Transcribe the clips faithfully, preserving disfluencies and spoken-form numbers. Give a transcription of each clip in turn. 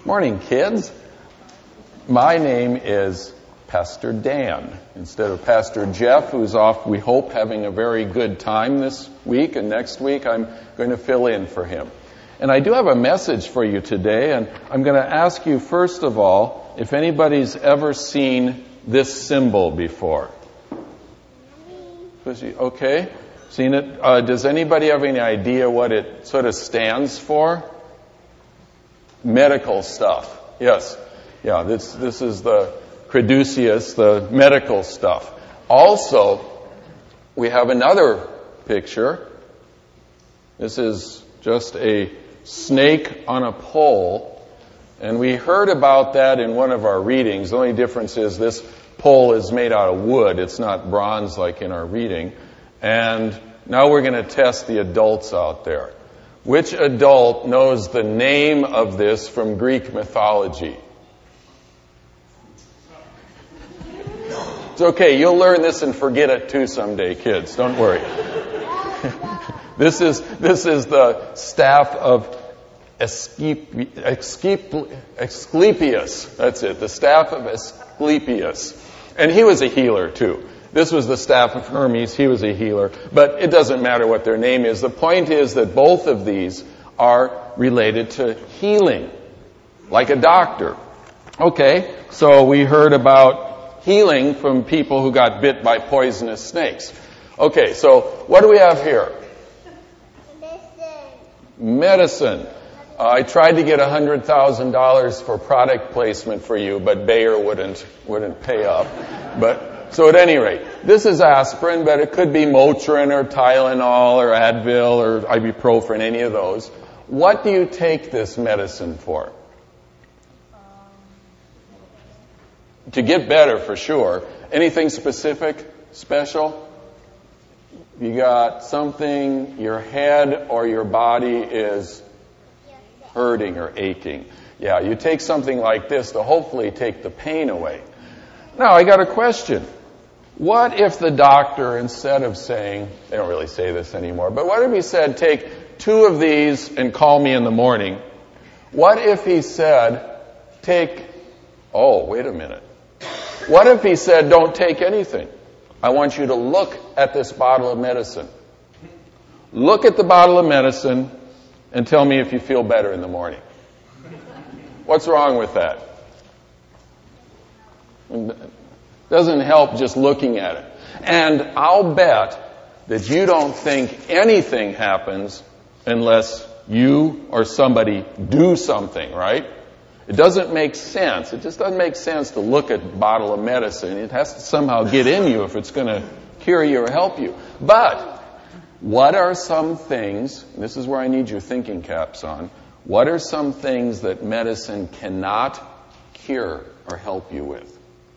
Morning, kids. My name is Pastor Dan, instead of Pastor Jeff, who's off, we hope, having a very good time this week, and next week I'm going to fill in for him. And I do have a message for you today, and I'm going to ask you, first of all, if anybody's ever seen this symbol before. Okay, seen it? Uh, does anybody have any idea what it sort of stands for? Medical stuff. Yes. Yeah, this this is the Credusius, the medical stuff. Also, we have another picture. This is just a snake on a pole. And we heard about that in one of our readings. The only difference is this pole is made out of wood. It's not bronze like in our reading. And now we're going to test the adults out there. Which adult knows the name of this from Greek mythology? It's okay. You'll learn this and forget it too someday, kids. Don't worry. This is this is the staff of Asclepi- Asclepi- Asclepius. That's it. The staff of Asclepius. And he was a healer too. This was the staff of Hermes. He was a healer. But it doesn't matter what their name is. The point is that both of these are related to healing, like a doctor. Okay, so we heard about healing from people who got bit by poisonous snakes. Okay, so what do we have here? Medicine. Medicine. Uh, I tried to get one hundred thousand dollars for product placement for you, but Bayer wouldn't wouldn't pay up. But so at any rate, this is aspirin, but it could be Motrin or Tylenol or Advil or ibuprofen, any of those. What do you take this medicine for? To get better, for sure. Anything specific, special? You got something, your head or your body is hurting or aching. Yeah, you take something like this to hopefully take the pain away. Now, I got a question. What if the doctor, instead of saying, they don't really say this anymore, but what if he said, take two of these and call me in the morning? What if he said, take, oh, wait a minute. What if he said, don't take anything? I want you to look at this bottle of medicine. Look at the bottle of medicine and tell me if you feel better in the morning. What's wrong with that? Doesn't help just looking at it. And I'll bet that you don't think anything happens unless you or somebody do something, right? It doesn't make sense. It just doesn't make sense to look at a bottle of medicine. It has to somehow get in you if it's going to cure you or help you. But what are some things, and this is where I need your thinking caps on, what are some things that medicine cannot cure or help you with?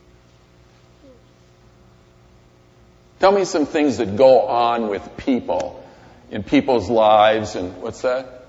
Tell me some things that go on with people, in people's lives, and what's that?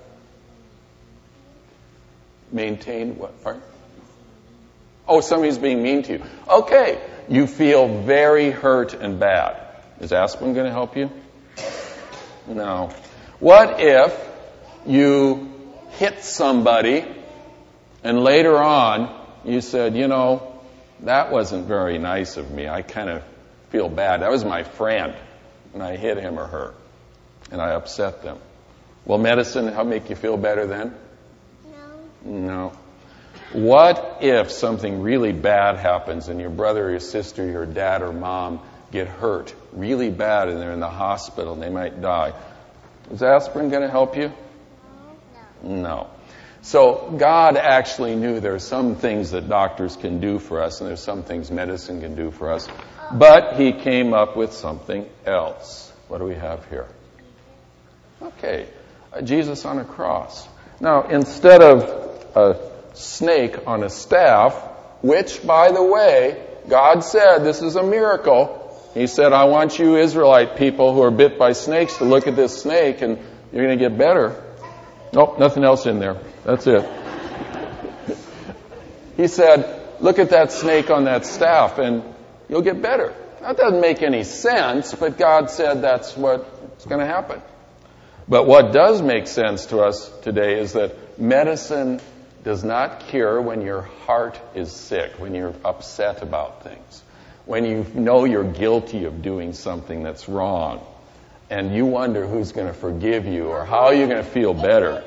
Maintain what? Pardon? Oh, somebody's being mean to you. Okay, you feel very hurt and bad. Is aspirin going to help you? No. What if you hit somebody and later on you said, you know, that wasn't very nice of me. I kind of feel bad. That was my friend, and I hit him or her, and I upset them. Will medicine help make you feel better then? No. No. What if something really bad happens and your brother or your sister, your dad or mom get hurt really bad and they're in the hospital and they might die? Is aspirin going to help you? No. No. So God actually knew there are some things that doctors can do for us and there's some things medicine can do for us. But he came up with something else. What do we have here? Okay, uh, Jesus on a cross. Now, instead of a snake on a staff, which, by the way, God said this is a miracle. He said, I want you Israelite people who are bit by snakes to look at this snake and you're going to get better. Nope, nothing else in there. That's it. He said, look at that snake on that staff and you'll get better. That doesn't make any sense, but God said that's what's going to happen. But what does make sense to us today is that medicine does not cure when your heart is sick, when you're upset about things, when you know you're guilty of doing something that's wrong, and you wonder who's going to forgive you or how you're going to feel better.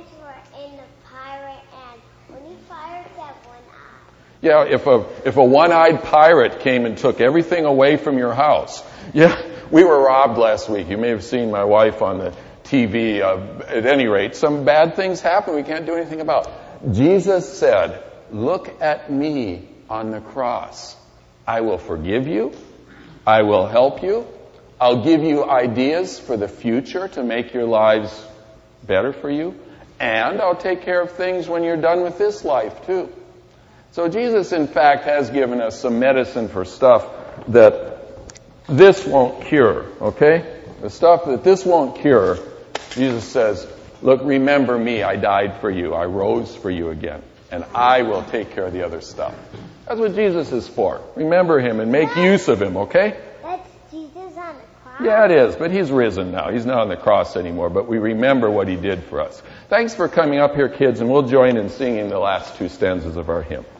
Yeah, if a if a one-eyed pirate came and took everything away from your house. Yeah, we were robbed last week. You may have seen my wife on the T V. Uh, at any rate, some bad things happen we can't do anything about. Jesus said, "Look at me on the cross. I will forgive you. I will help you. I'll give you ideas for the future to make your lives better for you. And I'll take care of things when you're done with this life, too." So Jesus, in fact, has given us some medicine for stuff that this won't cure, okay? The stuff that this won't cure, Jesus says, look, remember me. I died for you. I rose for you again. And I will take care of the other stuff. That's what Jesus is for. Remember him and make use of him, okay? That's Jesus on the cross? Yeah, it is. But he's risen now. He's not on the cross anymore. But we remember what he did for us. Thanks for coming up here, kids. And we'll join in singing the last two stanzas of our hymn.